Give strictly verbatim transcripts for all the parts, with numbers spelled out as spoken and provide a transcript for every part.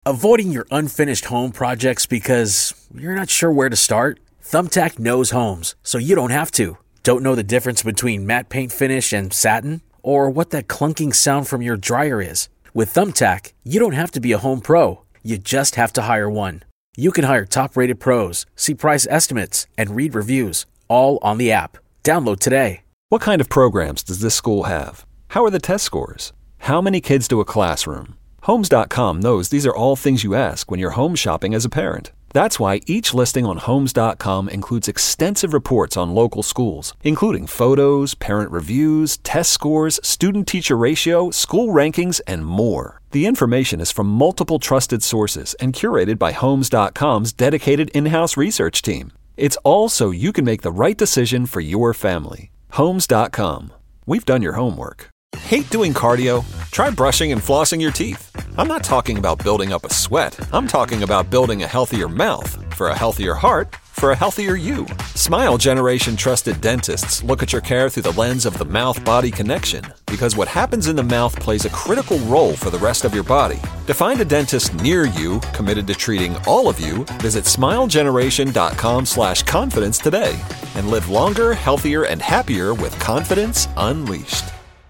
Avoiding your unfinished home projects because you're not sure where to start? Thumbtack knows homes, so you don't have to. Don't know the difference between matte paint finish and satin? Or what that clunking sound from your dryer is? With Thumbtack, you don't have to be a home pro. You just have to hire one. You can hire top-rated pros, see price estimates, and read reviews, all on the app. Download today. What kind of programs does this school have? How are the test scores? How many kids do a classroom? Homes dot com knows these are all things you ask when you're home shopping as a parent. That's why each listing on Homes dot com includes extensive reports on local schools, including photos, parent reviews, test scores, student-teacher ratio, school rankings, and more. The information is from multiple trusted sources and curated by Homes dot com's dedicated in-house research team. It's all so you can make the right decision for your family. Homes dot com. We've done your homework. Hate doing cardio? Try brushing and flossing your teeth. I'm not talking about building up a sweat. I'm talking about building a healthier mouth for a healthier heart for a healthier you. Smile Generation trusted dentists look at your care through the lens of the mouth-body connection because what happens in the mouth plays a critical role for the rest of your body. To find a dentist near you committed to treating all of you, visit smile generation dot com slash confidence today and live longer, healthier, and happier with confidence unleashed.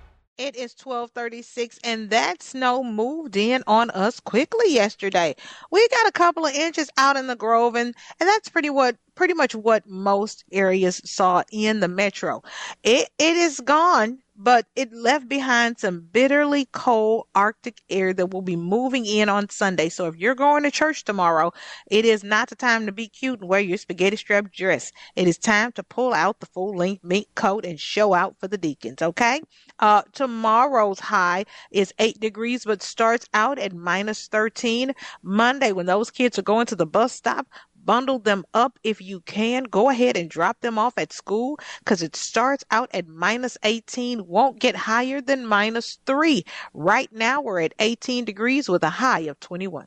It is twelve thirty-six, and that snow moved in on us quickly yesterday. We got a couple of inches out in the Grove, and, and that's pretty what pretty much what most areas saw in the metro. It it is gone, but it left behind some bitterly cold Arctic air that will be moving in on Sunday. So if you're going to church tomorrow, it is not the time to be cute and wear your spaghetti strap dress. It is time to pull out the full-length mink coat and show out for the deacons, okay? Uh, tomorrow's high is eight degrees, but starts out at minus thirteen. Monday, when those kids are going to the bus stop, bundle them up if you can. Go ahead and drop them off at school because it starts out at minus eighteen, won't get higher than minus three. Right now, we're at eighteen degrees with a high of twenty-one.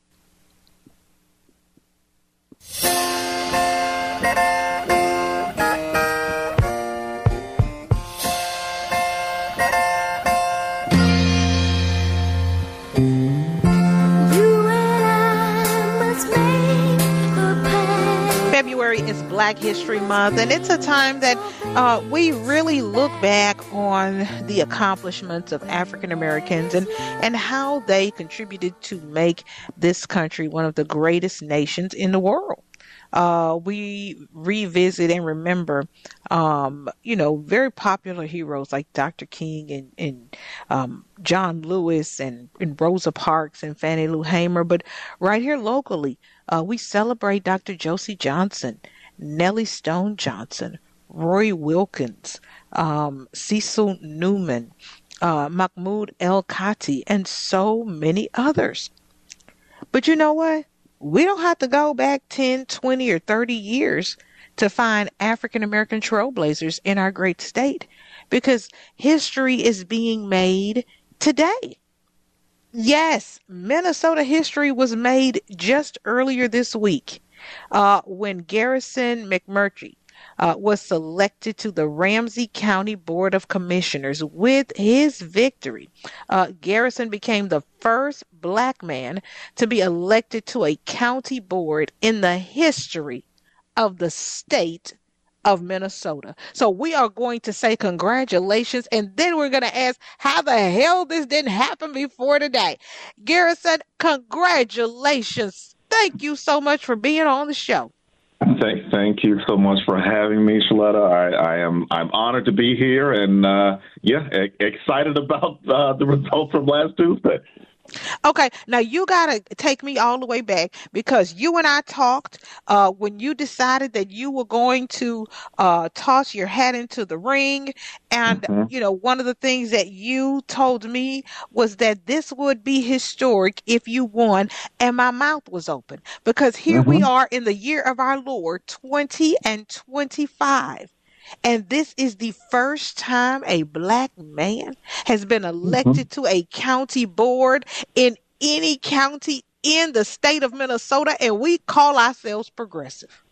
February is Black History Month, and it's a time that uh, we really look back on the accomplishments of African Americans and, and how they contributed to make this country one of the greatest nations in the world. Uh, we revisit and remember, um, you know, very popular heroes like Doctor King and, and um, John Lewis and, and Rosa Parks and Fannie Lou Hamer. But right here locally, uh, we celebrate Doctor Josie Johnson, Nellie Stone Johnson, Roy Wilkins, um, Cecil Newman, uh, Mahmoud El Khati, and so many others. But you know what? We don't have to go back ten, twenty, or thirty years to find African-American trailblazers in our great state because history is being made today. Yes, Minnesota history was made just earlier this week uh, when Garrison McMurtry uh, was selected to the Ramsey County Board of Commissioners. With his victory, uh, Garrison became the first Black man to be elected to a county board in the history of the state of Minnesota. So we are going to say congratulations, and then we're going to ask how the hell this didn't happen before today. Garrison, congratulations. Thank you so much for being on the show. Thank, thank you so much for having me, Shaletta. I, I am I'm honored to be here, and uh, yeah, e- excited about uh, the results from last Tuesday. Okay, now you got to take me all the way back because you and I talked uh, when you decided that you were going to uh, toss your hat into the ring. And, mm-hmm. you know, one of the things that you told me was that this would be historic if you won. And my mouth was open because here mm-hmm. we are in the year of our Lord, twenty and twenty-five. And this is the first time a Black man has been elected mm-hmm. to a county board in any county in the state of Minnesota, and we call ourselves progressive.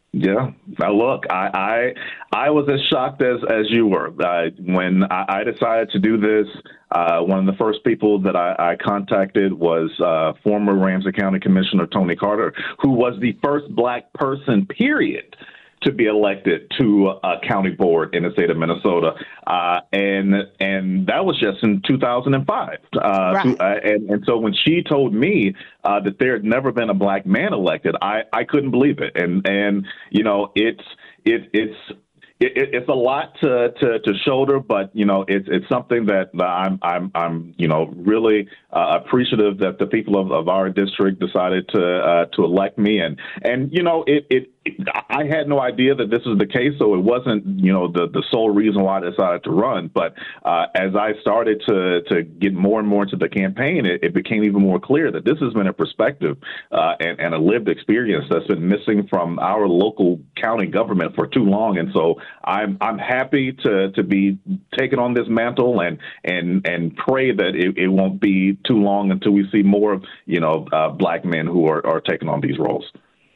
Yeah. Now, look, I, I I was as shocked as, as you were. Uh, when I, I decided to do this, uh, one of the first people that I, I contacted was uh, former Ramsey County Commissioner Tony Carter, who was the first black person, period, to be elected to a county board in the state of Minnesota. Uh, and and that was just in two thousand five. Uh, right. to, uh, and, and so when she told me uh, that there had never been a black man elected, I, I couldn't believe it. And, and you know, it's it, it's It, it's a lot to, to, to shoulder, but you know it's it's something that I'm I'm I'm you know really uh, appreciative that the people of, of our district decided to uh, to elect me, and and you know it, it it I had no idea that this was the case, so it wasn't you know the, the sole reason why I decided to run. But uh, as I started to to get more and more into the campaign, it, it became even more clear that this has been a perspective uh, and, and a lived experience that's been missing from our local county government for too long, and so I'm I'm happy to, to be taking on this mantle and and and pray that it, it won't be too long until we see more you know uh, black men who are, are taking on these roles.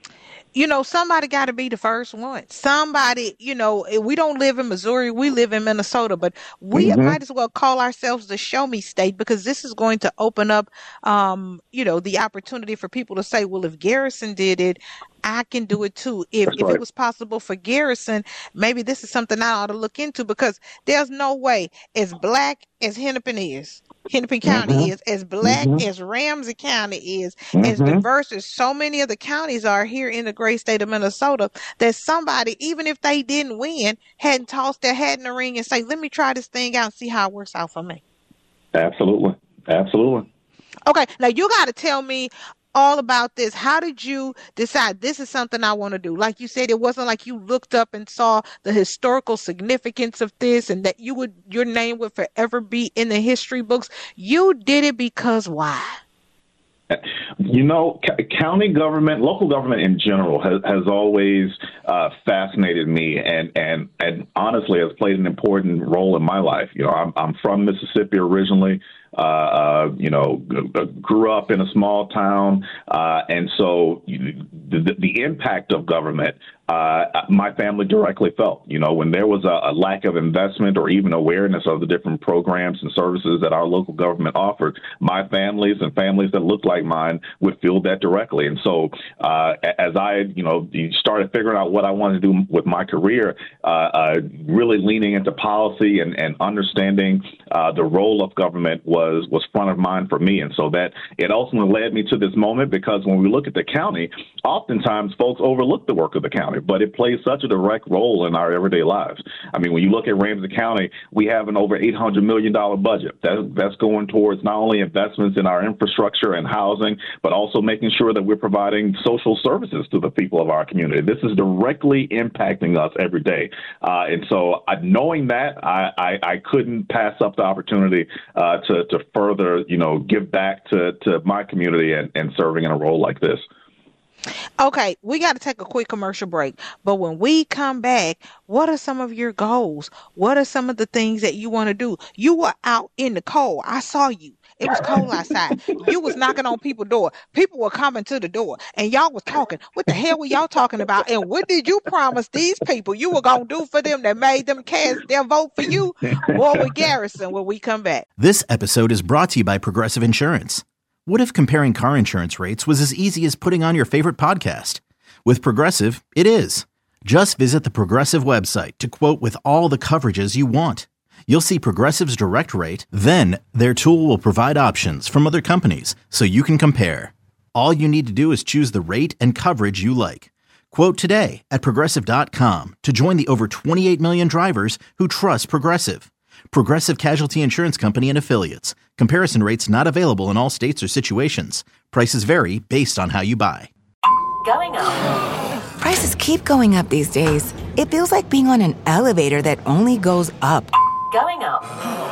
You know, somebody got to be the first one. Somebody, you know, we don't live in Missouri. We live in Minnesota, but we mm-hmm. might as well call ourselves the show me state, because this is going to open up, um, you know, the opportunity for people to say, well, if Garrison did it, I can do it too. If, if right. it was possible for Garrison, maybe this is something I ought to look into, because there's no way as black as Hennepin is, Hennepin County mm-hmm. is, as black mm-hmm. as Ramsey County is, mm-hmm. as diverse as so many of the counties are here in the great state of Minnesota, that somebody, even if they didn't win, hadn't tossed their hat in the ring and say, let me try this thing out and see how it works out for me. Absolutely. Absolutely. Okay. Now you got to tell me all about this. How did you decide this is something I want to do? Like you said, it wasn't like you looked up and saw the historical significance of this and that you would, your name would forever be in the history books. You did it because why? You know, c- county government, local government in general has, has always uh, fascinated me and, and, and honestly has played an important role in my life. You know, I'm, I'm from Mississippi originally. Uh, uh, you know, g- grew up in a small town. Uh, and so the, the impact of government, uh, my family directly felt, you know, when there was a, a lack of investment or even awareness of the different programs and services that our local government offered, my families and families that looked like mine would feel that directly. And so uh, as I, you know, started figuring out what I wanted to do with my career, uh, uh, really leaning into policy and, and understanding uh, the role of government was Was, was front of mind for me. And so that it ultimately led me to this moment, because when we look at the county, oftentimes folks overlook the work of the county, but it plays such a direct role in our everyday lives. I mean, when you look at Ramsey County, we have an over eight hundred million dollars budget. That, that's going towards not only investments in our infrastructure and housing, but also making sure that we're providing social services to the people of our community. This is directly impacting us every day. Uh, and so uh, knowing that, I, I, I couldn't pass up the opportunity uh, to to further, you know, give back to, to my community and, and serving in a role like this. Okay, we got to take a quick commercial break. But when we come back, what are some of your goals? What are some of the things that you want to do? You were out in the cold. I saw you. It was cold outside. You was knocking on people's door. People were coming to the door, and y'all was talking. What the hell were y'all talking about? And what did you promise these people you were going to do for them that made them cast their vote for you? Or with Garrison when we come back. This episode is brought to you by Progressive Insurance. What if comparing car insurance rates was as easy as putting on your favorite podcast? With Progressive, it is. Just visit the Progressive website to quote with all the coverages you want. You'll see Progressive's direct rate, then their tool will provide options from other companies so you can compare. All you need to do is choose the rate and coverage you like. Quote today at Progressive dot com to join the over twenty-eight million drivers who trust Progressive. Progressive Casualty Insurance Company and Affiliates. Comparison rates not available in all states or situations. Prices vary based on how you buy. Going up. Prices keep going up these days. It feels like being on an elevator that only goes up. Going up.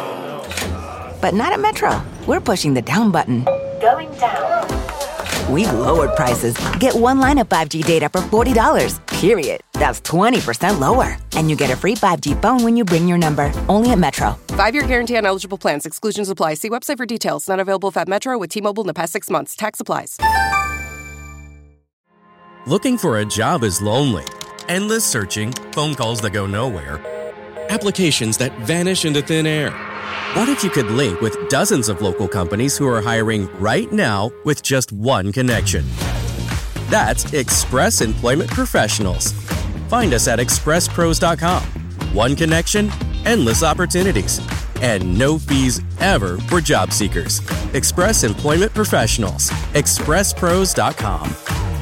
But not at Metro. We're pushing the down button. Going down. We've lowered prices. Get one line of five G data for forty dollars, period. That's twenty percent lower. And you get a free five G phone when you bring your number. Only at Metro. Five-year guarantee on eligible plans. Exclusions apply. See website for details. Not available if at Metro with T-Mobile in the past six months. Tax applies. Looking for a job is lonely. Endless searching, phone calls that go nowhere, applications that vanish into thin air. What if you could link with dozens of local companies who are hiring right now with just one connection? That's Express Employment Professionals. Find us at express pros dot com. One connection, endless opportunities, and no fees ever for job seekers. Express Employment Professionals. express pros dot com.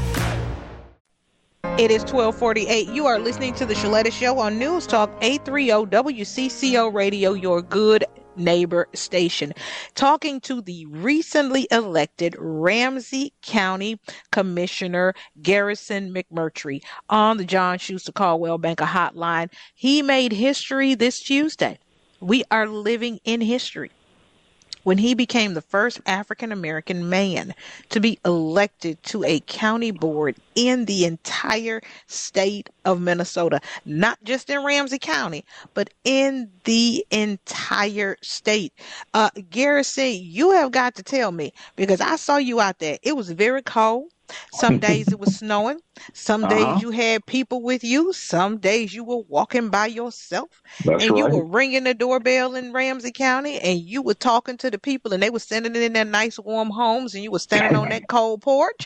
It is twelve forty-eight. You are listening to The Shaletta Show on News Talk eight thirty W C C O Radio, your good neighbor station. Talking to the recently elected Ramsey County Commissioner Garrison McMurtry on the John Schuster Caldwell Banker Hotline. He made history this Tuesday. We are living in history when he became the first African-American man to be elected to a county board in the entire state of Minnesota, not just in Ramsey County, but in the entire state. Uh, Garrison, you have got to tell me, because I saw you out there. It was very cold. Some days it was snowing. Some uh-huh. days you had people with you. Some days you were walking by yourself. That's and you right. were ringing the doorbell in Ramsey County, and you were talking to the people, and they were sending it in their nice warm homes, and you were standing on that cold porch.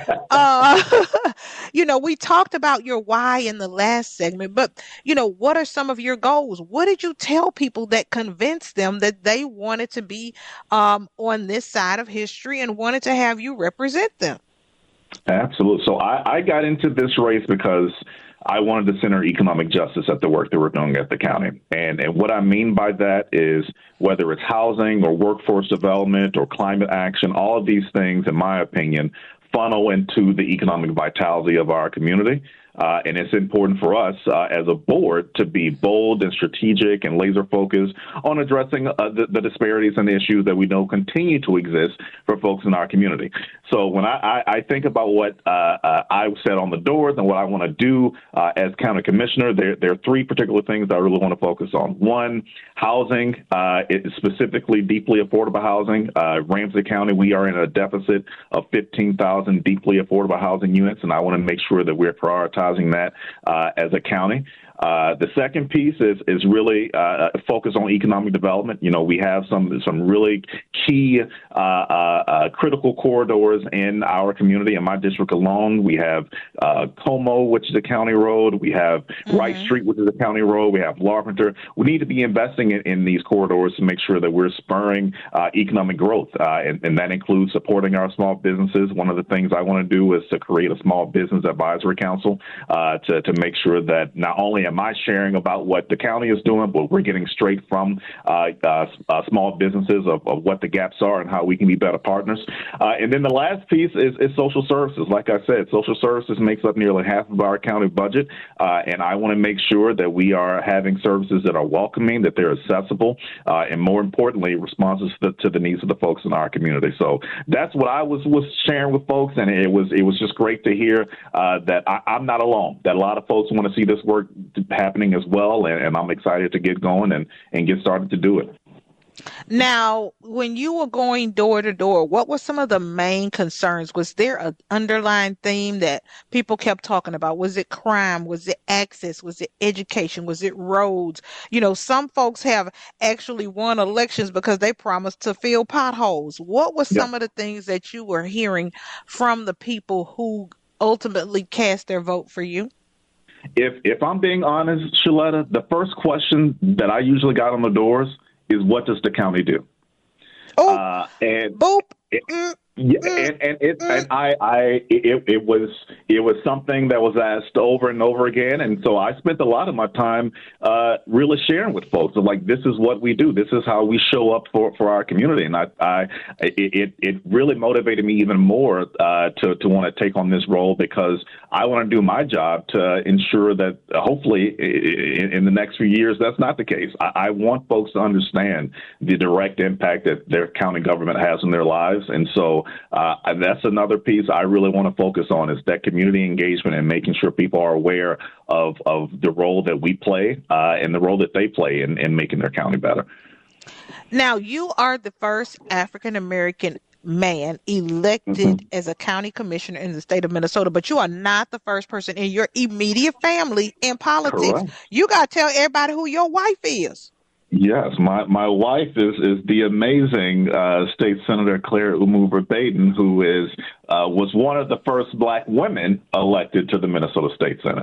uh, you know, we talked about your why in the last segment, but, you know, what are some of your goals? What did you tell people that convinced them that they wanted to be um, on this side of history and wanted to have you represent them? Absolutely. So I, I got into this race because I wanted to center economic justice at the work that we're doing at the county. And, and what I mean by that is whether it's housing or workforce development or climate action, all of these things, in my opinion, funnel into the economic vitality of our community. Uh, and it's important for us uh, as a board to be bold and strategic and laser focused on addressing uh, the, the disparities and issues that we know continue to exist for folks in our community. So when I, I, I think about what uh, uh, I said on the doors and what I want to do uh, as county commissioner, there, there are three particular things I really want to focus on. One, housing, uh, it is specifically deeply affordable housing. Uh, Ramsey County, we are in a deficit of fifteen thousand deeply affordable housing units, and I want to make sure that we're prioritizing that uh, as a county. Uh, the second piece is is really uh, focus on economic development. You know, we have some some really key uh, uh, uh, critical corridors in our community. In my district alone, we have uh, Como, which is a county road. We have mm-hmm. Wright Street, which is a county road. We have Larpenteur. We need to be investing in, in these corridors to make sure that we're spurring uh, economic growth, uh, and, and that includes supporting our small businesses. One of the things I want to do is to create a small business advisory council uh, to to make sure that not only am I sharing about what the county is doing, but we're getting straight from uh, uh, uh, small businesses of, of what the gaps are and how we can be better partners. Uh, and then the last piece is, is social services. Like I said, social services makes up nearly half of our county budget, uh, and I want to make sure that we are having services that are welcoming, that they're accessible, uh, and more importantly, responses to, to the needs of the folks in our community. So that's what I was, was sharing with folks, and it was it was just great to hear uh, that I, I'm not alone, that a lot of folks want to see this work happening as well, and, and I'm excited to get going and, and get started to do it. Now, when you were going door to door, what were some of the main concerns? Was there an underlying theme that people kept talking about? Was it crime? Was it access? Was it education? Was it roads? You know, some folks have actually won elections because they promised to fill potholes. What were some yeah. of the things that you were hearing from the people who ultimately cast their vote for you? If if I'm being honest, Shaletta, the first question that I usually got on the doors is, what does the county do? Oh, uh, and boop. It, yeah, and and it and I I it, it was it was something that was asked over and over again, and so I spent a lot of my time uh, really sharing with folks of like, this is what we do, this is how we show up for, for our community, and I I it it really motivated me even more uh, to to want to take on this role, because I want to do my job to ensure that uh, hopefully in, in the next few years that's not the case. I, I want folks to understand the direct impact that their county government has in their lives, and so. Uh, that's another piece I really want to focus on, is that community engagement and making sure people are aware of, of the role that we play uh, and the role that they play in, in making their county better. Now, you are the first African-American man elected mm-hmm. as a county commissioner in the state of Minnesota, but you are not the first person in your immediate family in politics. Correct. You got to tell everybody who your wife is. Yes, my, my wife is, is the amazing uh, State Senator Claire Umuber-Baden, who is uh, was one of the first Black women elected to the Minnesota State Senate.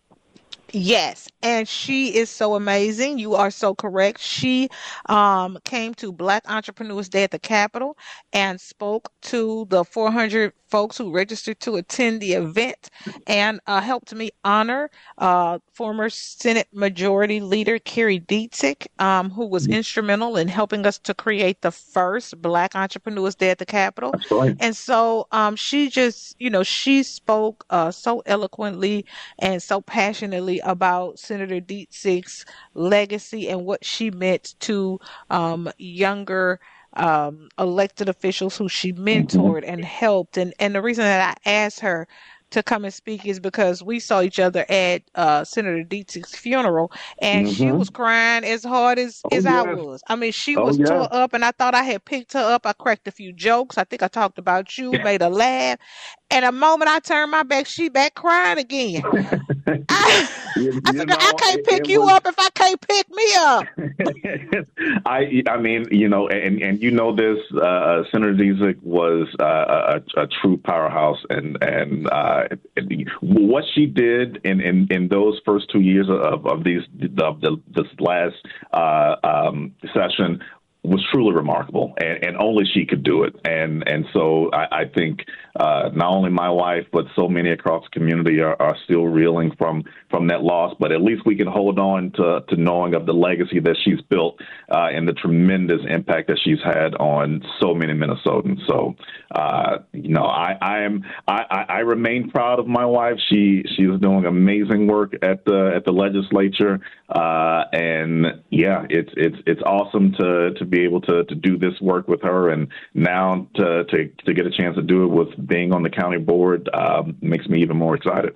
Yes, and she is so amazing. You are so correct. She um, came to Black Entrepreneurs Day at the Capitol and spoke to the four hundred folks who registered to attend the event, and uh, helped me honor uh, former Senate Majority Leader Kerry Dietzig, um, who was instrumental in helping us to create the first Black Entrepreneurs Day at the Capitol. That's right. And so um, she just, you know, she spoke uh, so eloquently and so passionately about Senator Dietzig's legacy and what she meant to um, younger um, elected officials who she mentored mm-hmm. and helped. And, and the reason that I asked her to come and speak is because we saw each other at uh, Senator Dietzig's funeral, and mm-hmm. she was crying as hard as, oh, as yes. I was. I mean, she oh, was yeah. tore up, and I thought I had picked her up. I cracked a few jokes. I think I talked about you, made her laugh. And the moment I turned my back, she back crying again. I, you, I said, know, I can't pick it, it you was... up if I can't pick me up. I I mean, you know, and, and you know this, uh, Senator Dietzig was uh, a, a true powerhouse, and, and uh, what she did in, in, in those first two years of, of these of the, this last uh, um, session was truly remarkable, and, and only she could do it. And and so I, I think uh, not only my wife, but so many across the community are, are still reeling from from that loss. But at least we can hold on to, to knowing of the legacy that she's built uh, and the tremendous impact that she's had on so many Minnesotans. So, uh, you know, I, I am I, I remain proud of my wife. She she's doing amazing work at the at the legislature, uh, and yeah, it's it's it's awesome to to be able to, to do this work with her, and now to, to to get a chance to do it with being on the county board um, makes me even more excited.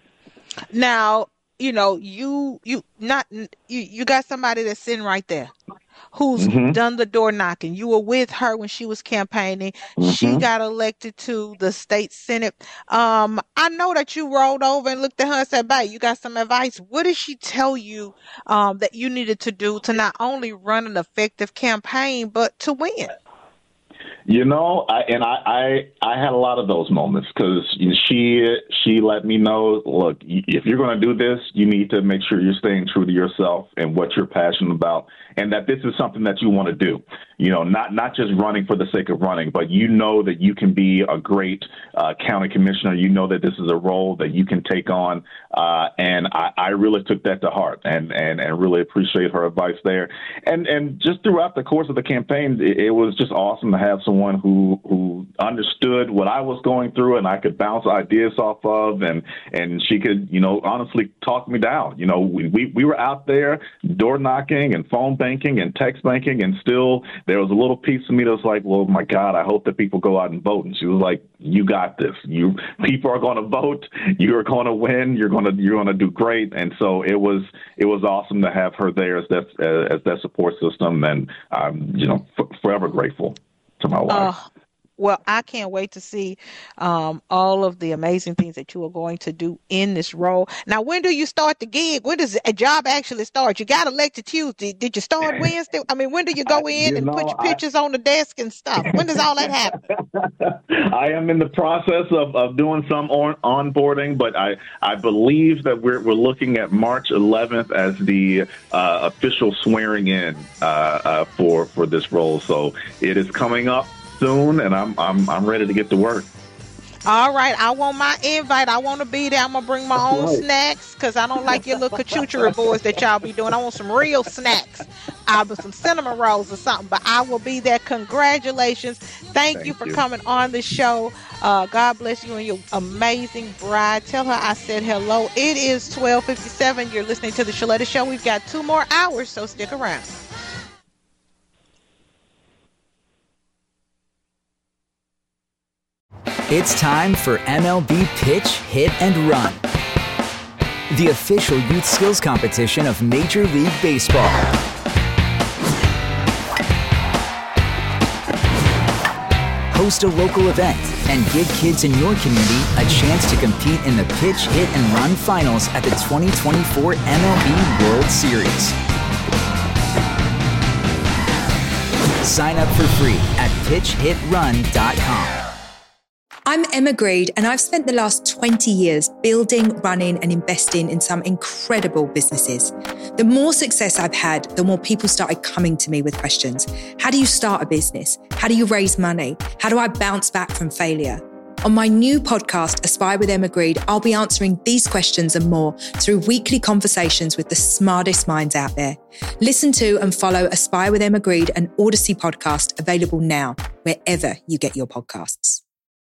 Now, you know, you you not you, you got somebody that's sitting right there who's mm-hmm. done the door knocking. You were with her when she was campaigning. Mm-hmm. She got elected to the state senate. Um, I know that you rolled over and looked at her and said, "Babe, you got some advice." What did she tell you um, that you needed to do to not only run an effective campaign, but to win? You know, I, and I, I, I had a lot of those moments because you know, she she let me know, look, if you're going to do this, you need to make sure you're staying true to yourself and what you're passionate about, and that this is something that you want to do. You know, not not just running for the sake of running, but you know that you can be a great uh, county commissioner. You know that this is a role that you can take on, uh, and I, I really took that to heart, and, and, and really appreciate her advice there. And and just throughout the course of the campaign, it, it was just awesome to have someone who who understood what I was going through, and I could bounce ideas off of, and and she could, you know, honestly talk me down. You know, we we, we were out there door knocking and phone banking and text banking, and still there was a little piece of me that was like, well, my God, I hope that people go out and vote. And she was like, you got this. You people are going to vote. You're going to win. You're going to you're going to do great. And so it was it was awesome to have her there as that uh, as that support system. And I'm you know f- forever grateful to my wife. Uh, well, I can't wait to see um, all of the amazing things that you are going to do in this role. Now, when do you start the gig? When does a job actually start? You got elected Tuesday. Did you start Wednesday? I mean, when do you go in you and know, put your pictures I, on the desk and stuff? When does all that happen? I am in the process of, of doing some on, onboarding, but I, I believe that we're we're looking at March eleventh as the uh, official swearing in uh, uh, for for this role. So it is coming up soon, and I'm I'm I'm ready to get to work. All right, I want my invite. I want to be there. I'm gonna bring my That's own right. snacks because I don't like your little cachuchera boys that y'all be doing. I want some real snacks. I'll be some cinnamon rolls or something. But I will be there. Congratulations! Thank, Thank you for you. coming on the show. Uh, God bless you and your amazing bride. Tell her I said hello. It is twelve fifty-seven. You're listening to the Shaletta Show. We've got two more hours, so stick around. It's time for M L B Pitch, Hit, and Run, the official youth skills competition of Major League Baseball. host a local event, and give kids in your community a chance to compete in the Pitch, Hit, and Run finals at the twenty twenty-four M L B World Series. Sign up for free at pitch hit run dot com. I'm Emma Greed, and I've spent the last twenty years building, running, and investing in some incredible businesses. The more success I've had, the more people started coming to me with questions. How do you start a business? How do you raise money? How do I bounce back from failure? On my new podcast, Aspire with Emma Greed, I'll be answering these questions and more through weekly conversations with the smartest minds out there. Listen to and follow Aspire with Emma Greed, an Odyssey podcast available now, wherever you get your podcasts.